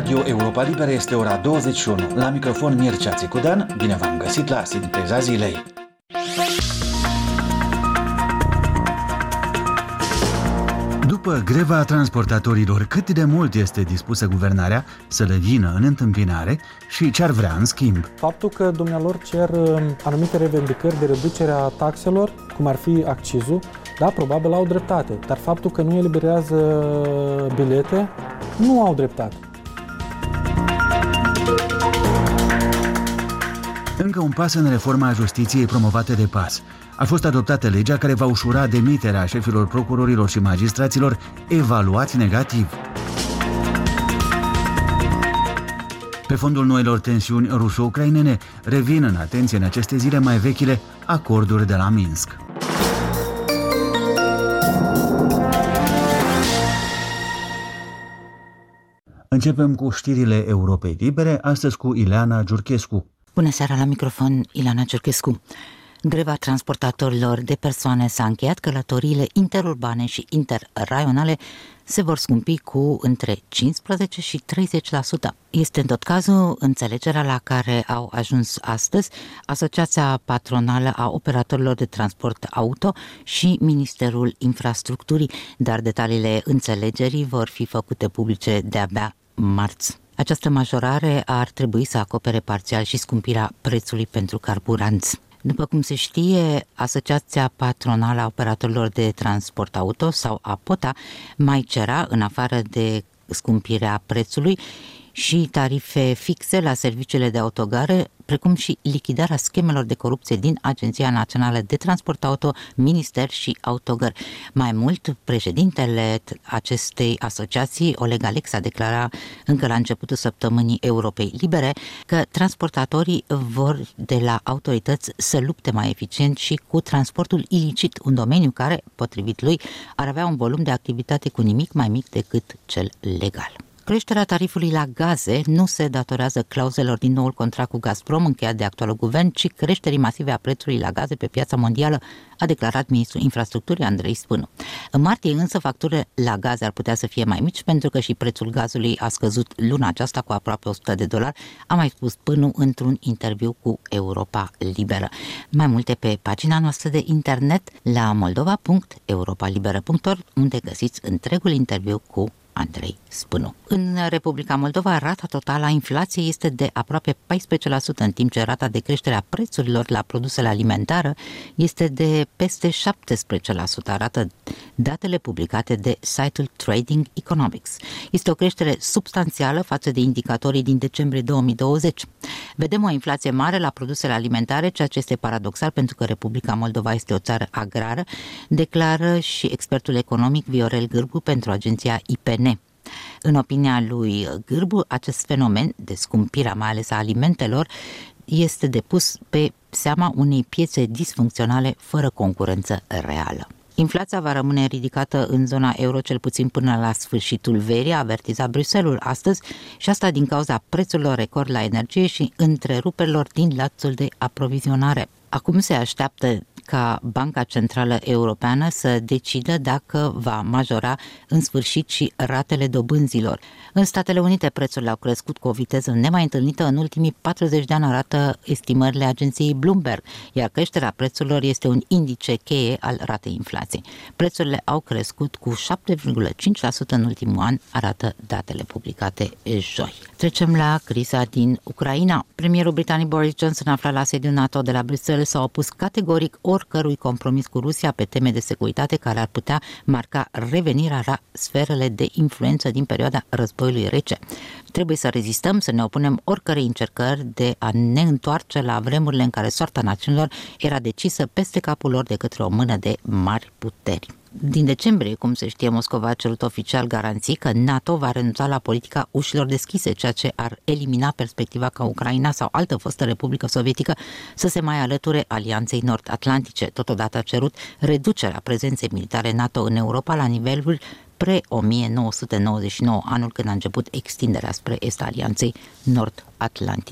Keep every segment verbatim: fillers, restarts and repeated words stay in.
Radio Europa Liberă este ora douăzeci și unu. La microfon Mircea Țicudean, bine v-am găsit la Sinteza Zilei. După greva transportatorilor, cât de mult este dispusă guvernarea să le vină în întâmpinare și ce ar vrea în schimb? Faptul că dumnealor cer anumite revendicări de reducerea taxelor, cum ar fi accizul, da, probabil au dreptate, dar faptul că nu eliberează bilete, nu au dreptate. Încă un pas în reforma justiției promovată de P A S. A fost adoptată legea care va ușura demiterea șefilor procurorilor și magistraților evaluați negativ. Pe fondul noilor tensiuni ruso-ucrainene, revin în atenție în aceste zile mai vechile acorduri de la Minsk. Începem cu știrile Europei Libere, astăzi cu Ileana Giurchescu. Bună seara, la microfon Ileana Giurchescu. Greva transportatorilor de persoane s-a încheiat, călătoriile interurbane și interraionale se vor scumpi cu între cincisprezece și treizeci la sută. Este în tot cazul înțelegerea la care au ajuns astăzi Asociația Patronală a Operatorilor de Transport Auto și Ministerul Infrastructurii, dar detaliile înțelegerii vor fi făcute publice de-abia marți. Această majorare ar trebui să acopere parțial și scumpirea prețului pentru carburanți. După cum se știe, Asociația Patronală a Operatorilor de Transport Auto, sau APOTA, mai cerea, în afară de scumpirea prețului, și tarife fixe la serviciile de autogare, precum și lichidarea schemelor de corupție din Agenția Națională de Transport Auto, Minister și Autogări. Mai mult, președintele acestei asociații, Oleg Alex, a declarat încă la începutul săptămânii Europei Libere că transportatorii vor de la autorități să lupte mai eficient și cu transportul ilicit, un domeniu care, potrivit lui, ar avea un volum de activitate cu nimic mai mic decât cel legal. Creșterea tarifului la gaze nu se datorează clauzelor din noul contract cu Gazprom încheiat de actualul guvern, ci creșterii masive a prețului la gaze pe piața mondială, a declarat ministrul infrastructurii Andrei Spânu. În martie însă facturile la gaze ar putea să fie mai mici pentru că și prețul gazului a scăzut luna aceasta cu aproape o sută de dolari, a mai spus Spânu într-un interviu cu Europa Liberă. Mai multe pe pagina noastră de internet la moldova punct europa liberă punct org, unde găsiți întregul interviu cu Andrei Spânu. În Republica Moldova, rata totală a inflației este de aproape paisprezece la sută, în timp ce rata de creștere a prețurilor la produsele alimentare este de peste șaptesprezece la sută, arată datele publicate de site-ul Trading Economics. Este o creștere substanțială față de indicatorii din decembrie două mii douăzeci. Vedem o inflație mare la produsele alimentare, ceea ce este paradoxal pentru că Republica Moldova este o țară agrară, declară și expertul economic Viorel Gârbu pentru agenția I P N. În opinia lui Gârbu, acest fenomen de scumpire, mai ales a alimentelor, este depus pe seama unei piețe disfuncționale fără concurență reală. Inflația va rămâne ridicată în zona euro cel puțin până la sfârșitul verii, a avertizat Bruxelles astăzi, și asta din cauza prețurilor record la energie și întreruperilor din lanțul de aprovizionare. Acum se așteaptă ca Banca Centrală Europeană să decidă dacă va majora în sfârșit și ratele dobânzilor. În Statele Unite prețurile au crescut cu o viteză nemai întâlnită în ultimii patruzeci de ani, arată estimările agenției Bloomberg, iar creșterea prețurilor este un indice cheie al ratei inflației. Prețurile au crescut cu șapte virgulă cinci la sută în ultimul an, arată datele publicate joi. Trecem la criza din Ucraina. Premierul britanic Boris Johnson, aflat la sediul NATO de la Bruxelles, s-a opus categoric oricărui compromis cu Rusia pe teme de securitate care ar putea marca revenirea la sferele de influență din perioada războiului rece. Trebuie să rezistăm, să ne opunem oricărei încercări de a ne întoarce la vremurile în care soarta națiunilor era decisă peste capul lor de către o mână de mari puteri. Din decembrie, cum se știe, Moscova a cerut oficial garanții că NATO va renunța la politica ușilor deschise, ceea ce ar elimina perspectiva ca Ucraina sau altă fostă Republică Sovietică să se mai alăture Alianței Nord-Atlantice. Totodată a cerut reducerea prezenței militare NATO în Europa la nivelul pre-o mie nouă sute nouăzeci și nouă, anul când a început extinderea spre est a Alianței Nord-Atlantice.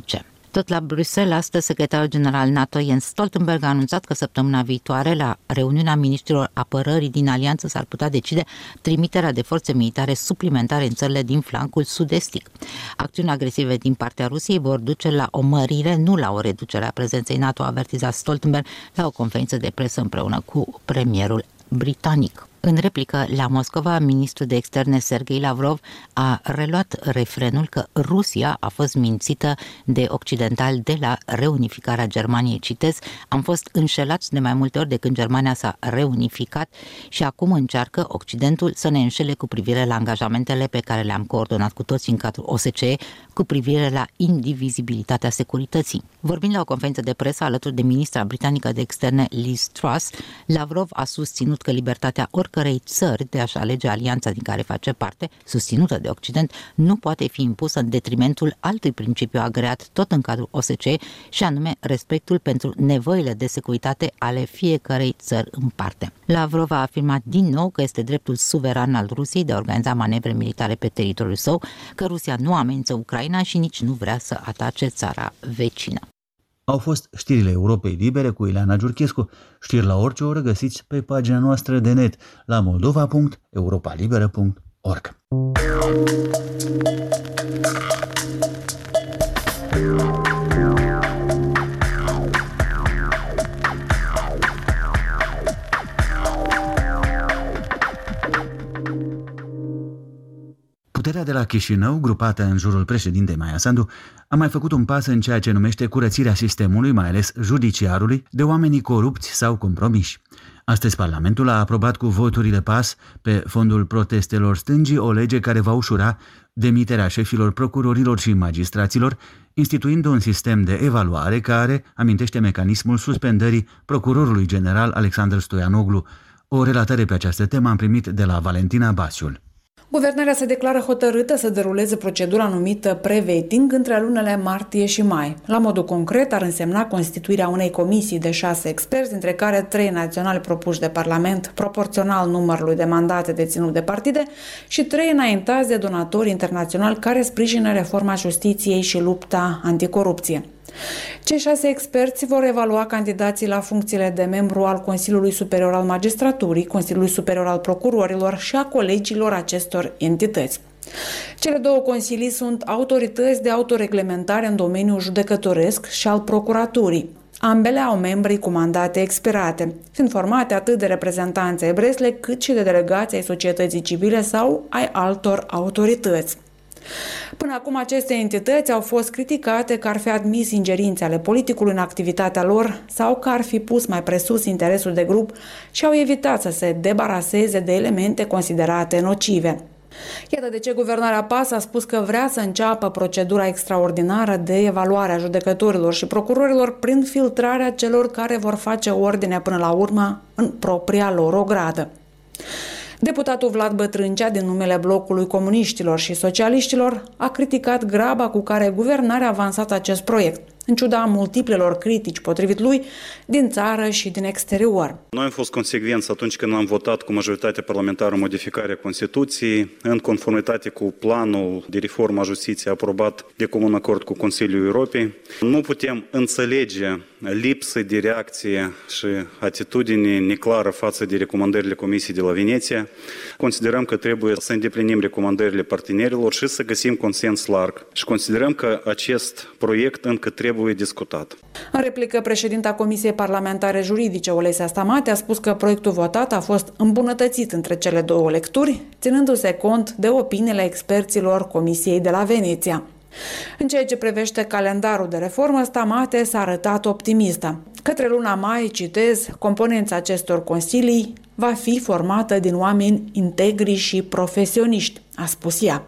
Tot la Bruxelles, astăzi, secretarul general NATO Jens Stoltenberg a anunțat că săptămâna viitoare, la reuniunea ministrilor apărării din alianță, s-ar putea decide trimiterea de forțe militare suplimentare în țările din flancul sud-estic. Acțiuni agresive din partea Rusiei vor duce la o mărire, nu la o reducere a prezenței NATO, a avertizat Stoltenberg la o conferință de presă împreună cu premierul britanic. În replică la Moscova, ministrul de externe Sergei Lavrov a reluat refrenul că Rusia a fost mințită de occidentali de la reunificarea Germaniei. Citez, am fost înșelați de mai multe ori de când Germania s-a reunificat și acum încearcă Occidentul să ne înșele cu privire la angajamentele pe care le-am coordonat cu toți în cadrul O S C E cu privire la indivizibilitatea securității. Vorbind la o conferință de presă alături de ministra britanică de externe Liz Truss, Lavrov a susținut că libertatea oricărei țări de a-și alege alianța din care face parte, susținută de Occident, nu poate fi impusă în detrimentul altui principiu agreat tot în cadrul O S C E, și anume respectul pentru nevoile de securitate ale fiecărei țări în parte. Lavrov a afirmat din nou că este dreptul suveran al Rusiei de a organiza manevre militare pe teritoriul său, că Rusia nu amenință Ucraina și nici nu vrea să atace țara vecină. Au fost știrile Europei Libere cu Ileana Giurchescu. Știri la orice oră găsiți pe pagina noastră de net la moldova punct europa liberă punct org. Puterea de la Chișinău, grupată în jurul președintei Maia Sandu, a mai făcut un pas în ceea ce numește curățirea sistemului, mai ales judiciarului, de oamenii corupți sau compromiși. Astăzi Parlamentul a aprobat cu voturile pas, pe fondul protestelor stângii, o lege care va ușura demiterea șefilor procurorilor și magistraților, instituind un sistem de evaluare care amintește mecanismul suspendării procurorului general Alexandru Stoianoglu. O relatare pe această temă am primit de la Valentina Basiul. Guvernarea se declară hotărâtă să deruleze procedura numită pre-vetting între lunile martie și mai. La modul concret, ar însemna constituirea unei comisii de șase experți, dintre care trei naționali propuși de Parlament, proporțional numărului de mandate deținut de partide, și trei înaintați de donatori internaționali care sprijină reforma justiției și lupta anticorupție. Cei șase experți vor evalua candidații la funcțiile de membru al Consiliului Superior al Magistraturii, Consiliului Superior al Procurorilor și a colegilor acestor entități. Cele două consilii sunt autorități de autoreglementare în domeniul judecătoresc și al procuraturii. Ambele au membri cu mandate expirate, fiind formate atât de reprezentanți ai Bresle, cât și de delegații ai societății civile sau ai altor autorități. Până acum aceste entități au fost criticate că ar fi admis ingerințe ale politicului în activitatea lor sau că ar fi pus mai presus interesul de grup și au evitat să se debaraseze de elemente considerate nocive. Iată de ce guvernarea P A S a spus că vrea să înceapă procedura extraordinară de evaluare a judecătorilor și procurorilor prin filtrarea celor care vor face ordine până la urmă în propria lor ogradă. Deputatul Vlad Bătrâncea, din numele blocului comuniștilor și socialiștilor, a criticat graba cu care guvernarea a avansat acest proiect, în ciuda multiplelor critici, potrivit lui, din țară și din exterior. Noi am fost consecvenți atunci când am votat cu majoritate parlamentară modificarea Constituției, în conformitate cu planul de reformă a justiției aprobat de comun acord cu Consiliul Europei. Nu putem înțelege lipsă de reacție și atitudine neclară față de recomandările Comisiei de la Veneția. Considerăm că trebuie să îndeplinim recomandările partenerilor și să găsim consens larg. Și considerăm că acest proiect încă trebuie discutat. În replică, președinta Comisiei Parlamentare Juridice, Olesia Stamate, a spus că proiectul votat a fost îmbunătățit între cele două lecturi, ținându-se cont de opiniile experților Comisiei de la Veneția. În ceea ce privește calendarul de reformă, Stamate s-a arătat optimistă. Către luna mai, citez, componența acestor consilii va fi formată din oameni integri și profesioniști, a spus ea.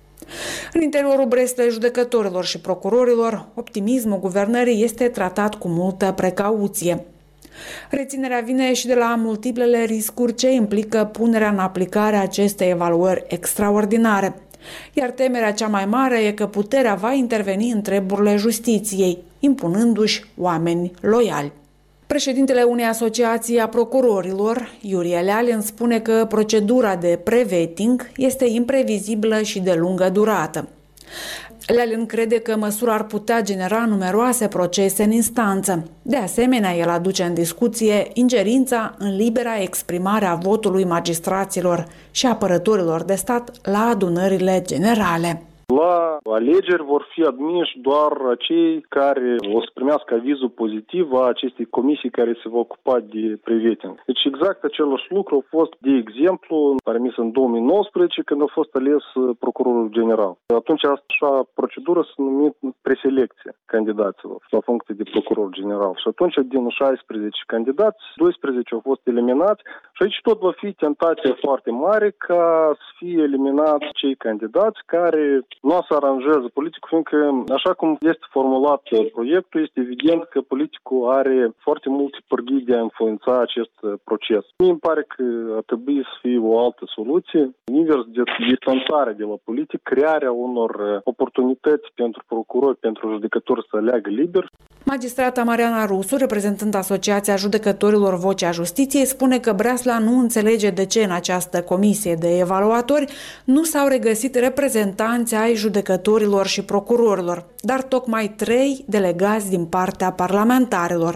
În interiorul Breslei judecătorilor și procurorilor, optimismul guvernării este tratat cu multă precauție. Reținerea vine și de la multiplele riscuri ce implică punerea în aplicare a acestei evaluări extraordinare. Iar temerea cea mai mare e că puterea va interveni în treburile justiției, impunându-și oameni loiali. Președintele unei asociații a procurorilor, Iurie Lealin, spune că procedura de pre-vetting este imprevizibilă și de lungă durată. Lealin crede că măsura ar putea genera numeroase procese în instanță. De asemenea, el aduce în discuție ingerința în libera exprimare a votului magistraților și apărătorilor de stat la adunările generale. La alegeri vor fi admiși doar cei care o să primească avizul pozitiv a acestei comisii care se va ocupa de pre-vetting. Deci exact același lucru a fost, de exemplu, permis în două mii nouăsprezece când a fost ales procurorul general. Atunci așa procedură s-a numit preselecție candidaților la funcție de procuror general. Și atunci din șaisprezece candidați, doisprezece au fost eliminați și aici tot va fi tentația foarte mare ca să fie eliminați cei candidați care nu se aranjează politicul, fiindcă, așa cum este formulat proiectul, este evident că politicul are foarte multe pârghii de a influența acest proces. Mie îmi pare că ar trebui să fie o altă soluție, invers de distanțare de la politic, crearea unor oportunități pentru procurori, pentru judecători să aleagă liber. Magistrata Mariana Rusu, reprezentând Asociația Judecătorilor Vocea Justiției, spune că Breasla nu înțelege de ce în această comisie de evaluatori nu s-au regăsit reprezentanți ai judecătorilor și procurorilor, dar tocmai trei delegați din partea parlamentarilor.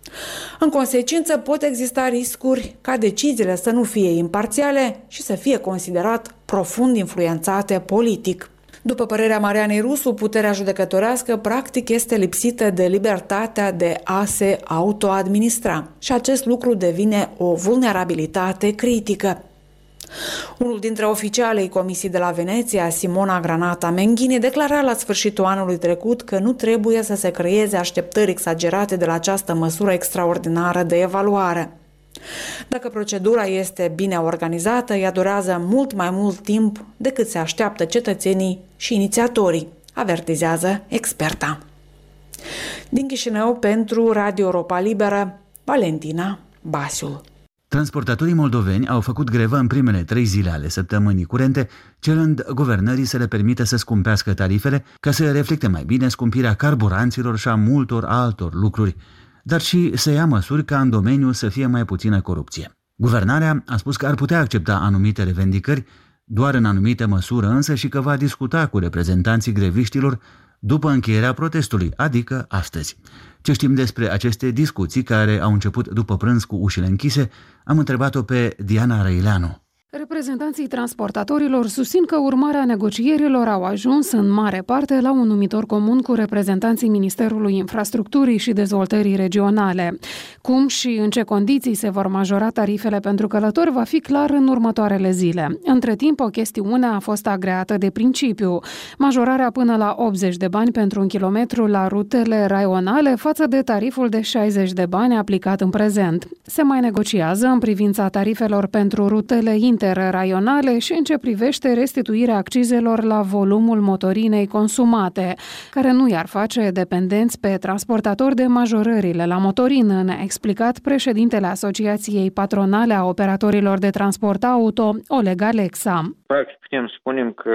În consecință, pot exista riscuri ca deciziile să nu fie imparțiale și să fie considerat profund influențate politic. După părerea Marianei Rusu, puterea judecătorească practic este lipsită de libertatea de a se autoadministra și acest lucru devine o vulnerabilitate critică. Unul dintre oficialii Comisiei de la Veneția, Simona Granata Menghini, declara la sfârșitul anului trecut că nu trebuie să se creeze așteptări exagerate de la această măsură extraordinară de evaluare. Dacă procedura este bine organizată, ea durează mult mai mult timp decât se așteaptă cetățenii și inițiatorii, avertizează experta. Din Chișinău, pentru Radio Europa Liberă, Valentina Basiul. Transportatorii moldoveni au făcut grevă în primele trei zile ale săptămânii curente, cerând guvernării să le permită să scumpească tarifele ca să reflecte mai bine scumpirea carburanților și a multor altor lucruri, dar și să ia măsuri ca în domeniu să fie mai puțină corupție. Guvernarea a spus că ar putea accepta anumite revendicări, doar în anumită măsură însă, și că va discuta cu reprezentanții greviștilor după încheierea protestului, adică astăzi. Ce știm despre aceste discuții care au început după prânz cu ușile închise, am întrebat-o pe Diana Răileanu. Reprezentanții transportatorilor susțin că urmarea negocierilor au ajuns în mare parte la un numitor comun cu reprezentanții Ministerului Infrastructurii și Dezvoltării Regionale. Cum și în ce condiții se vor majora tarifele pentru călători va fi clar în următoarele zile. Între timp, o chestiune a fost agreată de principiu. Majorarea până la optzeci de bani pentru un kilometru la rutele raionale față de tariful de șaizeci de bani aplicat în prezent. Se mai negociază în privința tarifelor pentru rutele interraionale și în ce privește restituirea accizelor la volumul motorinei consumate, care nu i-ar face dependenți pe transportatori de majorările la motorină, ne-a explicat președintele Asociației Patronale a Operatorilor de Transport Auto, Oleg Alexa. Practic putem să spunem că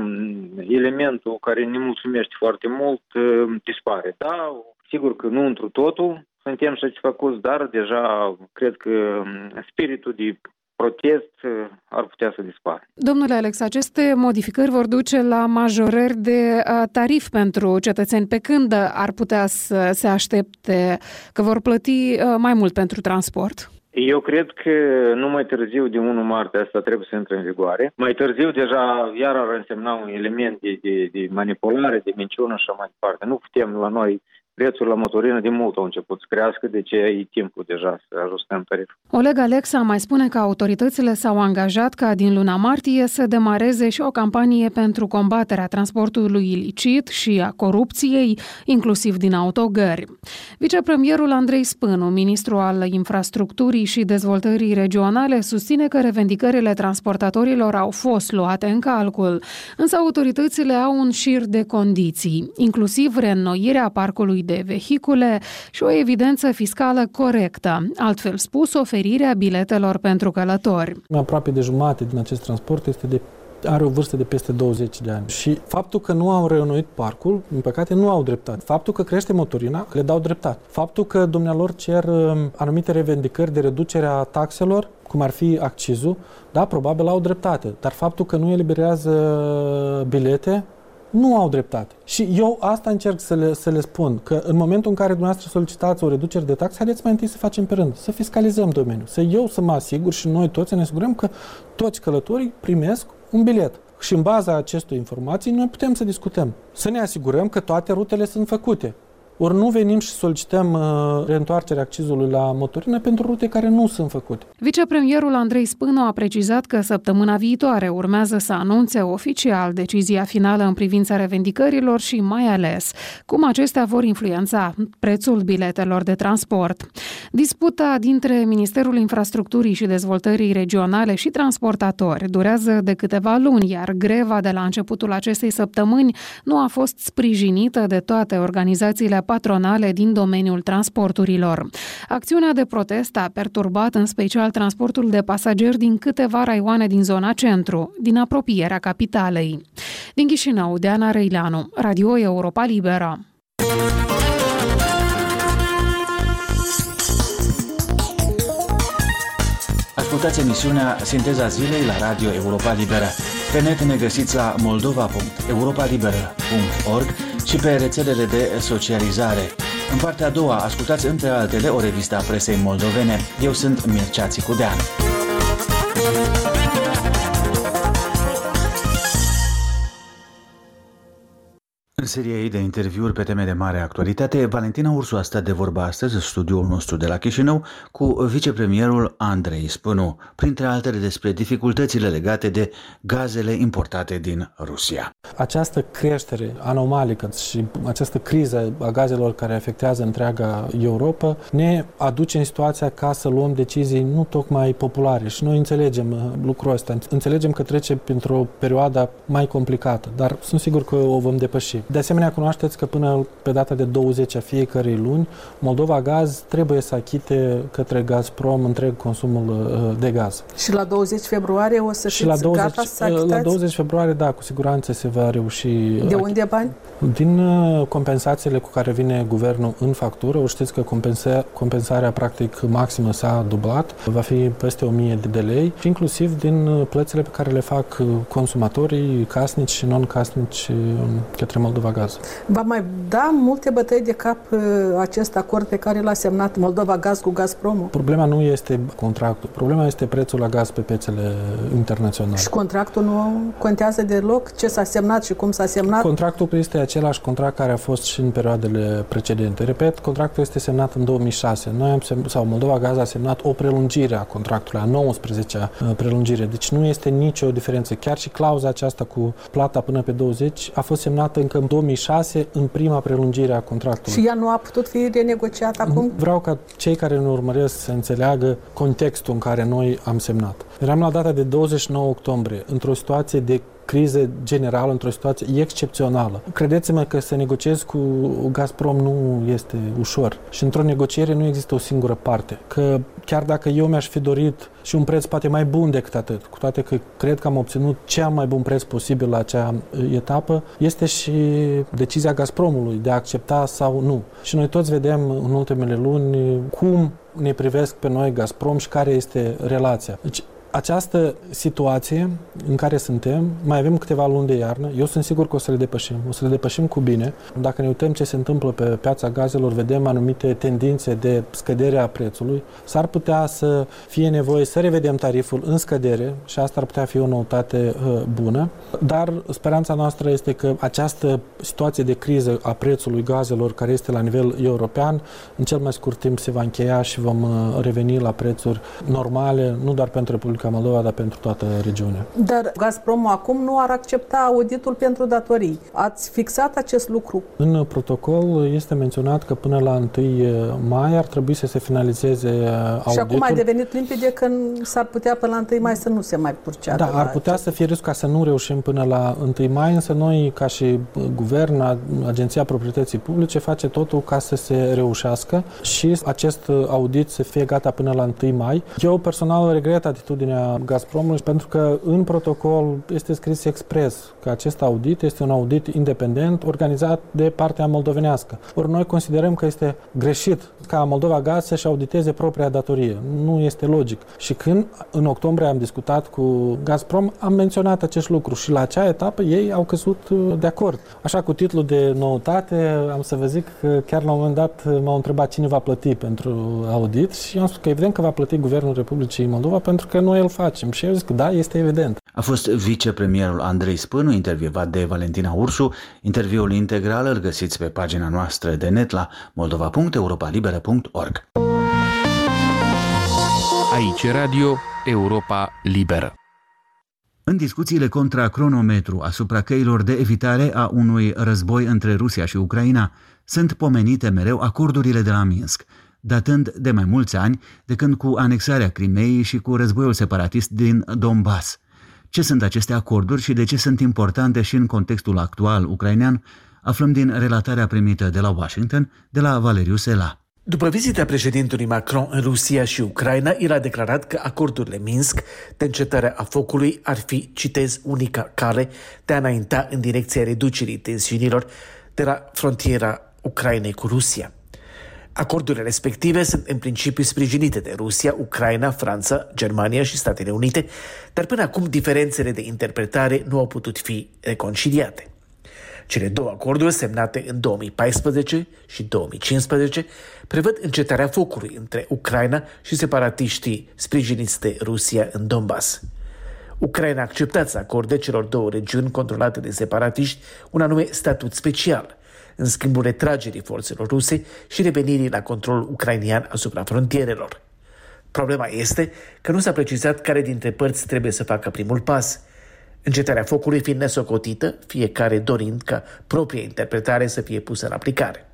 elementul care ne mulțumește foarte mult dispare. Da, sigur că nu întru totul suntem satisfăcuți, dar deja cred că spiritul de protest ar putea să dispară. Domnule Alex, aceste modificări vor duce la majorări de tarif pentru cetățeni, pe când ar putea să se aștepte că vor plăti mai mult pentru transport? Eu cred că nu mai târziu de unu martie asta trebuie să intre în vigoare. Mai târziu deja iar ar însemna un element de, de, de manipulare, de minciună și așa mai departe. Nu putem la noi prețul la motorină de mult au început să crească, deci e timpul deja să ajustăm tariful. Oleg Alexa mai spune că autoritățile s-au angajat ca din luna martie să demareze și o campanie pentru combaterea transportului ilicit și a corupției, inclusiv din autogări. Vicepremierul Andrei Spânu, ministru al Infrastructurii și Dezvoltării Regionale, susține că revendicările transportatorilor au fost luate în calcul, însă autoritățile au un șir de condiții, inclusiv reînnoirea parcului de vehicule și o evidență fiscală corectă, altfel spus, oferirea biletelor pentru călători. Aproape de jumătate din acest transport este de, are o vârstă de peste douăzeci de ani și faptul că nu au reînnoit parcul, în păcate, nu au dreptate. Faptul că crește motorina, le dau dreptate. Faptul că dumnealor cer anumite revendicări de reducere a taxelor, cum ar fi accizul, da, probabil au dreptate. Dar faptul că nu eliberează bilete, nu au dreptate. Și eu asta încerc să le, să le spun, că în momentul în care dumneavoastră solicitați o reducere de taxe, haideți mai întâi să facem pe rând, să fiscalizăm domeniul, să eu să mă asigur și noi toți să ne asigurăm că toți călătorii primesc un bilet. Și în baza acestor informații noi putem să discutăm, să ne asigurăm că toate rutele sunt făcute. Ori nu venim și solicităm uh, reîntoarcerea accizului la motorină pentru rute care nu sunt făcute. Vicepremierul Andrei Spânu a precizat că săptămâna viitoare urmează să anunțe oficial decizia finală în privința revendicărilor și mai ales cum acestea vor influența prețul biletelor de transport. Disputa dintre Ministerul Infrastructurii și Dezvoltării Regionale și transportatori durează de câteva luni, iar greva de la începutul acestei săptămâni nu a fost sprijinită de toate organizațiile patronale din domeniul transporturilor. Acțiunea de protest a perturbat în special transportul de pasageri din câteva raioane din zona centru, din apropierea capitalei. Din Chișinău, Deana Răileanu, Radio Europa Liberă. Ascultați emisiunea Sinteza Zilei la Radio Europa Liberă. Pe net ne găsiți la moldova punct europa liberă punct org și pe rețelele de socializare. În partea a doua, ascultați între altele o revistă a presei moldovene. Eu sunt Mircea Țicudean. În seria ei de interviuri pe teme de mare actualitate, Valentina Ursu a stat de vorbă astăzi în studioul nostru de la Chișinău cu vicepremierul Andrei Spânu, printre altele despre dificultățile legate de gazele importate din Rusia. Această creștere anomalică și această criză a gazelor care afectează întreaga Europa ne aduce în situația ca să luăm decizii nu tocmai populare și noi înțelegem lucrul ăsta. Înțelegem că trece printr-o perioadă mai complicată, dar sunt sigur că o vom depăși. De asemenea, cunoașteți că până pe data de douăzeci a fiecărei luni, Moldova Gaz trebuie să achite către Gazprom întreg consumul de gaz. Și la douăzeci februarie o să fiți gata să achitați? La douăzeci februarie, da, cu siguranță se va reuși. De unde bani? Din compensațiile cu care vine guvernul în factură. O știți că compensa, compensarea practic maximă s-a dublat, va fi peste o mie de lei, și inclusiv din plățile pe care le fac consumatorii casnici și non-casnici către Moldova Gaz. Va mai da multe bătăi de cap acest acord pe care l-a semnat Moldova Gaz cu Gazpromul? Problema nu este contractul, problema este prețul la gaz pe piețele internaționale. Și contractul nu contează deloc? Ce s-a semnat și cum s-a semnat? Contractul este același contract care a fost și în perioadele precedente. Repet, contractul este semnat în două mii șase. Noi am semnat, sau Moldova Gaz a semnat o prelungire a contractului, a nouăsprezecea prelungire. Deci nu este nicio diferență. Chiar și clauza aceasta cu plata până pe douăzeci a fost semnată încă în două mii șase, în prima prelungire a contractului. Și ea nu a putut fi renegociată acum? Vreau ca cei care ne urmăresc să înțeleagă contextul în care noi am semnat. Eram la data de douăzeci și nouă octombrie, într-o situație de criză generală, într-o situație excepțională. Credeți-mă că să negociezi cu Gazprom nu este ușor. Și într-o negociere nu există o singură parte. Că chiar dacă eu mi-aș fi dorit și un preț poate mai bun decât atât, cu toate că cred că am obținut cel mai bun preț posibil la acea etapă, este și decizia Gazpromului de a accepta sau nu. Și noi toți vedem în ultimele luni cum ne privesc pe noi Gazprom și care este relația. Deci, această situație în care suntem, mai avem câteva luni de iarnă, eu sunt sigur că o să le depășim, o să le depășim cu bine. Dacă ne uităm ce se întâmplă pe piața gazelor, vedem anumite tendințe de scădere a prețului. S-ar putea să fie nevoie să revedem tariful în scădere și asta ar putea fi o noutate uh, bună, dar speranța noastră este că această situație de criză a prețului gazelor, care este la nivel european, în cel mai scurt timp se va încheia și vom uh, reveni la prețuri normale, nu doar pentru Republica Moldova, dar pentru toată regiunea. Dar Gazpromul acum nu ar accepta auditul pentru datorii. Ați fixat acest lucru? În protocol este menționat că până la întâi mai ar trebui să se finalizeze auditul. Și acum a devenit limpede că s-ar putea până la întâi mai să nu se mai purceadă. Da, ar putea acest... să fie risc ca să nu reușim până la întâi mai, însă noi, ca și guvern, Agenția Proprietății Publice, face totul ca să se reușească și acest audit să fie gata până la întâi mai. Eu personal regret atitudinea atitudinea Gazpromului, pentru că în protocol este scris expres că acest audit este un audit independent organizat de partea moldovenească. Ori noi considerăm că este greșit ca Moldova Gaz să-și auditeze propria datorie. Nu este logic. Și când în octombrie am discutat cu Gazprom, am menționat acest lucru și la acea etapă ei au căzut de acord. Așa, cu titlul de noutate, am să vă zic că chiar la un moment dat m-au întrebat cine va plăti pentru audit și am spus că evident că va plăti Guvernul Republicii Moldova pentru că noi îl facem. Și eu zic că da, este evident. A fost vicepremierul Andrei Spânu, intervievat de Valentina Ursu. Interviul integral îl găsiți pe pagina noastră de net la moldova punct europa liberă punct org. Aici Radio Europa Liberă. În discuțiile contra cronometru asupra căilor de evitare a unui război între Rusia și Ucraina, sunt pomenite mereu acordurile de la Minsk, datând de mai mulți ani, de când cu anexarea Crimeei și cu războiul separatist din Donbass. Ce sunt aceste acorduri și de ce sunt importante și în contextul actual ucrainean, aflăm din relatarea primită de la Washington, de la Valeriu Sela. După vizita președintelui Macron în Rusia și Ucraina, el a declarat că acordurile Minsk de încetare a focului ar fi, citez, unica cale de a înainta în direcția reducerii tensiunilor de la frontiera Ucrainei cu Rusia. Acordurile respective sunt în principiu sprijinite de Rusia, Ucraina, Franța, Germania și Statele Unite, dar până acum diferențele de interpretare nu au putut fi reconciliate. Cele două acorduri semnate în două mii paisprezece și două mii cincisprezece prevăd încetarea focului între Ucraina și separatiștii sprijiniți de Rusia în Donbass. Ucraina a acceptat să acorde celor două regiuni controlate de separatiști un anume statut special, în schimbul retragerii forțelor ruse și revenirii la controlul ucrainian asupra frontierelor. Problema este că nu s-a precizat care dintre părți trebuie să facă primul pas, încetarea focului fiind nesocotită, fiecare dorind ca propria interpretare să fie pusă în aplicare.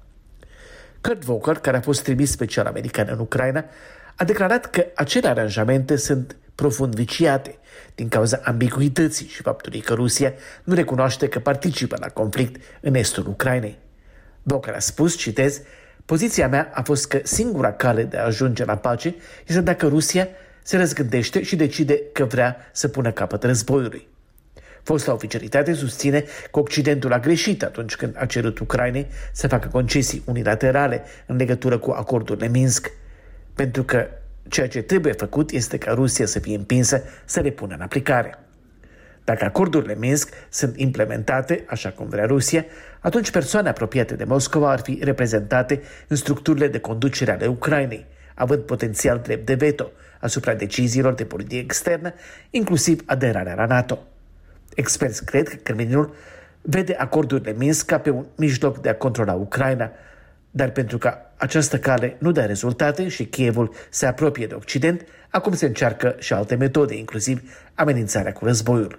Kurt Volker, care a fost trimis special american în Ucraina, a declarat că acele aranjamente sunt profund viciate din cauza ambiguității și faptului că Rusia nu recunoaște că participă la conflict în estul Ucrainei. Volker a spus, citez, poziția mea a fost că singura cale de a ajunge la pace este dacă Rusia se răzgândește și decide că vrea să pună capăt războiului. Fosta oficialitate susține că Occidentul a greșit atunci când a cerut Ucrainei să facă concesii unilaterale în legătură cu acordurile Minsk, pentru că ceea ce trebuie făcut este ca Rusia să fie împinsă să le pună în aplicare. Dacă acordurile Minsk sunt implementate așa cum vrea Rusia, atunci persoane apropiate de Moscova ar fi reprezentate în structurile de conducere ale Ucrainei, având potențial drept de veto asupra deciziilor de politică externă, inclusiv aderarea la NATO. Experți cred că Kremlinul vede acordurile Minsk ca pe un mijloc de a controla Ucraina, dar pentru că această cale nu dă rezultate și Kievul se apropie de Occident, acum se încearcă și alte metode, inclusiv amenințarea cu războiul.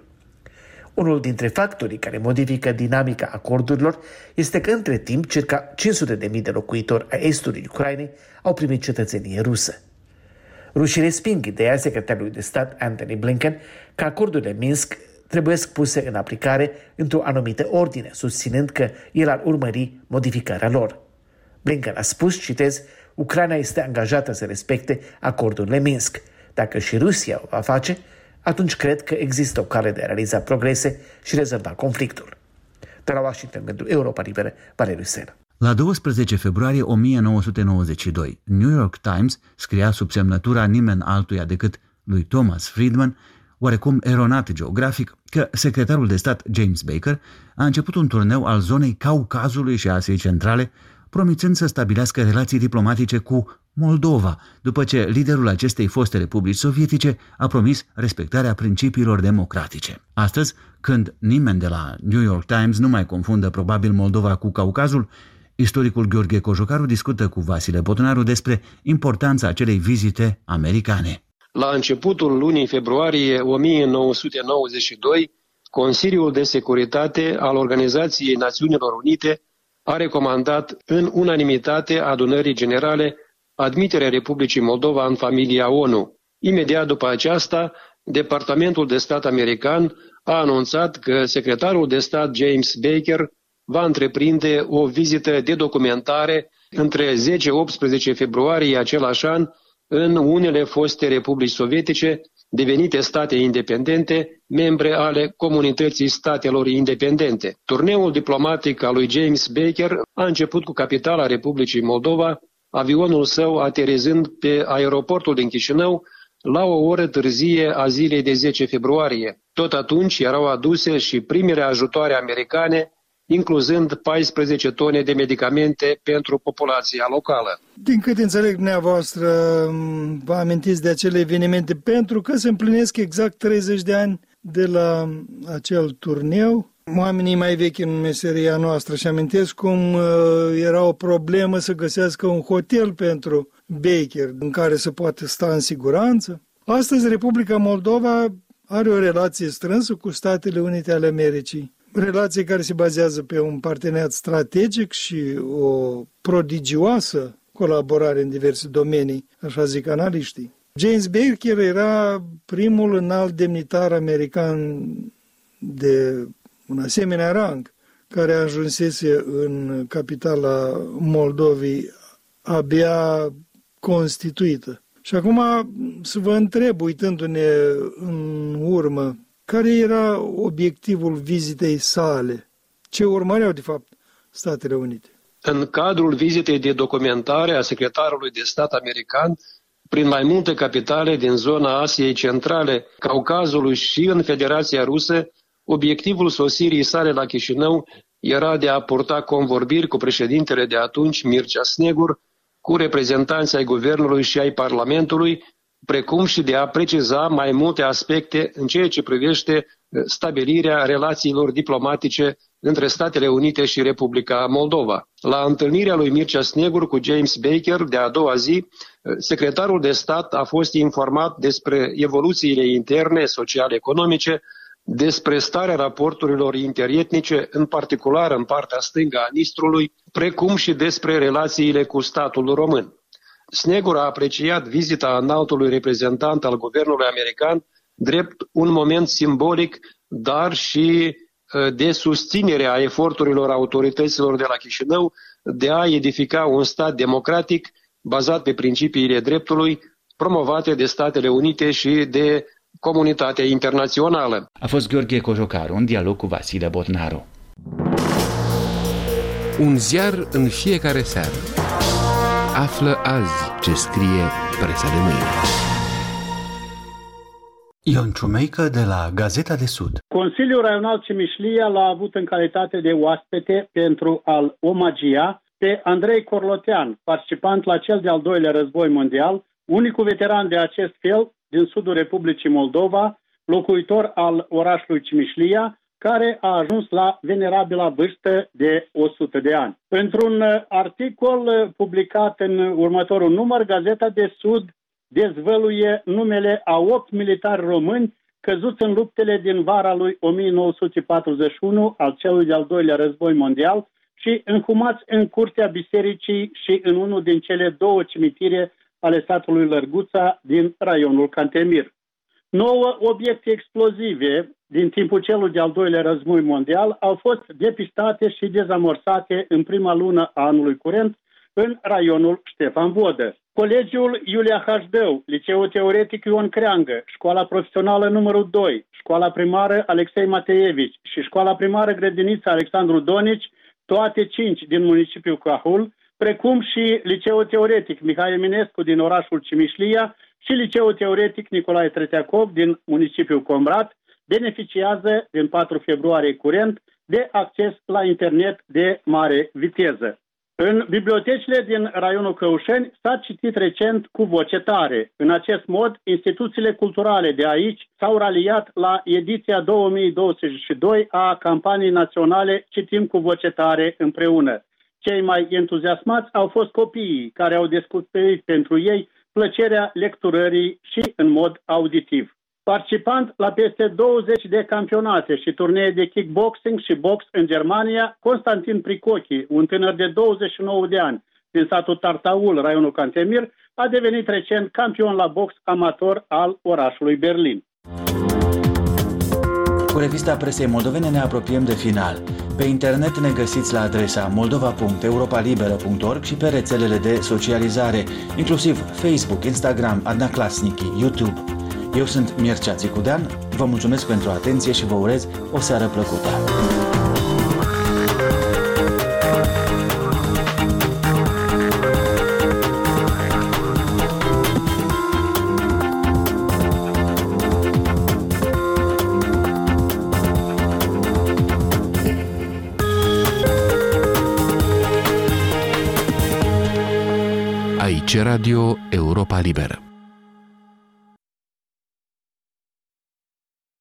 Unul dintre factorii care modifică dinamica acordurilor este că între timp circa cinci sute de mii de locuitori a estului Ucrainei au primit cetățenie rusă. Rușii resping ideea secretarului de stat Antony Blinken că acordurile Minsk trebuie puse în aplicare într-o anumită ordine, susținând că el ar urmări modificarea lor. Blinken a spus, citez, Ucraina este angajată să respecte acordurile Minsk. Dacă și Rusia o va face, atunci cred că există o cale de a realiza progrese și rezolva conflictul. De la Washington, pentru Europa Liberă, Valeriu Sela. La doisprezece februarie o mie nouă sute nouăzeci și doi, New York Times scria sub semnătura nimeni altuia decât lui Thomas Friedman, oarecum eronat geografic, că secretarul de stat James Baker a început un turneu al zonei Caucazului și Asiei Centrale, promițând să stabilească relații diplomatice cu Moldova, după ce liderul acestei foste republici sovietice a promis respectarea principiilor democratice. Astăzi, când nimeni de la New York Times nu mai confundă probabil Moldova cu Caucazul, istoricul Gheorghe Cojocaru discută cu Vasile Botnaru despre importanța acelei vizite americane. La începutul lunii februarie o mie nouă sute nouăzeci și doi, Consiliul de Securitate al Organizației Națiunilor Unite a recomandat în unanimitate adunării generale admiterea Republicii Moldova în familia ONU. Imediat după aceasta, Departamentul de Stat american a anunțat că secretarul de stat James Baker va întreprinde o vizită de documentare între zece optsprezece februarie același an în unele foste republici sovietice, devenite state independente, membre ale Comunității Statelor Independente. Turneul diplomatic al lui James Baker a început cu capitala Republicii Moldova, avionul său aterizând pe aeroportul din Chișinău la o oră târzie a zilei de zece februarie. Tot atunci erau aduse și primele ajutoare americane, incluzând paisprezece tone de medicamente pentru populația locală. Din câte înțeleg dumneavoastră, vă amintiți de acele evenimente pentru că se împlinesc exact treizeci de ani de la acel turneu. Oamenii mai vechi în meseria noastră și amintesc cum uh, era o problemă să găsească un hotel pentru Baker în care să poată sta în siguranță. Astăzi Republica Moldova are o relație strânsă cu Statele Unite ale Americii, relație care se bazează pe un parteneriat strategic și o prodigioasă colaborare în diverse domenii, așa zic analiștii. James Baker era primul înalt demnitar american de un asemenea rang, care ajunsese în capitala Moldovei abia constituită. Și acum să vă întreb, uitându-ne în urmă, care era obiectivul vizitei sale? Ce urmăreau, de fapt, Statele Unite? În cadrul vizitei de documentare a secretarului de stat american, prin mai multe capitale din zona Asiei Centrale, Caucazului și în Federația Rusă, obiectivul sosirii sale la Chișinău era de a purta convorbiri cu președintele de atunci, Mircea Snegur, cu reprezentanții ai guvernului și ai Parlamentului, precum și de a preciza mai multe aspecte în ceea ce privește stabilirea relațiilor diplomatice între Statele Unite și Republica Moldova. La întâlnirea lui Mircea Snegur cu James Baker de a doua zi, secretarul de stat a fost informat despre evoluțiile interne, social-economice, despre starea raporturilor interetnice, în particular în partea stângă a Nistrului, precum și despre relațiile cu statul român. Snegur a apreciat vizita înaltului reprezentant al guvernului american drept un moment simbolic, dar și de susținere a eforturilor autorităților de la Chișinău de a edifica un stat democratic bazat pe principiile dreptului, promovate de Statele Unite și de comunitatea internațională. A fost Gheorghe Cojocaru, în dialog cu Vasile Botnaru. Un ziar în fiecare seară. Află azi ce scrie presa de mâine. Ion Ciumeică de la Gazeta de Sud. Consiliul Raional Cimișlia l-a avut în calitate de oaspete pentru a-l omagia pe Andrei Corlotean, participant la cel de-al doilea război mondial, unicul veteran de acest fel din sudul Republicii Moldova, locuitor al orașului Cimișlia, care a ajuns la venerabila vârstă de o sută de ani. Într-un articol publicat în următorul număr, Gazeta de Sud dezvăluie numele a opt militari români căzuți în luptele din vara lui o mie nouă sute patruzeci și unu al celui de-al doilea război mondial și înhumați în curtea bisericii și în unul din cele două cimitire ale satului Lărguța din raionul Cantemir. Nouă obiecte explozive din timpul celui de-al doilea război mondial au fost depistate și dezamorsate în prima lună a anului curent în raionul Ștefan Vodă. Colegiul Iulia Hașdău, Liceul Teoretic Ion Creangă, Școala Profesională numărul doi, Școala Primară Alexei Mateevici și Școala Primară Grădinița Alexandru Donici, toate cinci din municipiul Cahul, precum și Liceul Teoretic Mihai Eminescu din orașul Cimișlia și Liceul Teoretic Nicolae Treteacov din municipiul Comrat, beneficiază din patru februarie curent de acces la internet de mare viteză. În bibliotecile din raionul Căușeni s-a citit recent cu voce tare. În acest mod, instituțiile culturale de aici s-au raliat la ediția două mii douăzeci și doi a campaniei naționale Citim cu voce tare împreună. Cei mai entuziasmați au fost copiii, care au descoperit pentru ei plăcerea lecturării și în mod auditiv. Participant la peste douăzeci de campionate și turnee de kickboxing și box în Germania, Constantin Pricochi, un tânăr de douăzeci și nouă de ani din satul Tartaul, raionul Cantemir, a devenit recent campion la box amator al orașului Berlin. Cu revista presei moldovene ne apropiem de final. Pe internet ne găsiți la adresa moldova punct europa liberă punct org și pe rețelele de socializare, inclusiv Facebook, Instagram, Adnaclasnici, YouTube. Eu sunt Mircea Țicudean, vă mulțumesc pentru atenție și vă urez o seară plăcută. Aici Radio Europa Liberă.